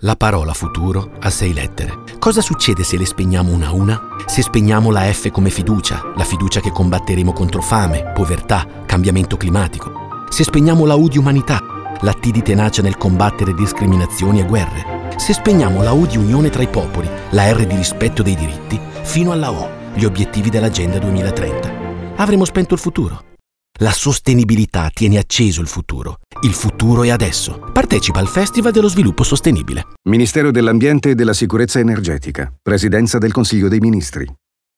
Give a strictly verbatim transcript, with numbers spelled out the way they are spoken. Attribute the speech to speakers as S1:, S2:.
S1: La parola futuro ha sei lettere. Cosa succede se le spegniamo una a una? Se spegniamo la F come fiducia, la fiducia che combatteremo contro fame, povertà, cambiamento climatico. Se spegniamo la U di umanità, la T di tenacia nel combattere discriminazioni e guerre. Se spegniamo la U di unione tra i popoli, la R di rispetto dei diritti, fino alla O, gli obiettivi dell'Agenda duemilatrenta. Avremo spento il futuro. La sostenibilità tiene acceso il futuro. Il futuro è adesso. Partecipa al Festival dello Sviluppo Sostenibile.
S2: Ministero dell'Ambiente e della Sicurezza Energetica. Presidenza del Consiglio dei Ministri.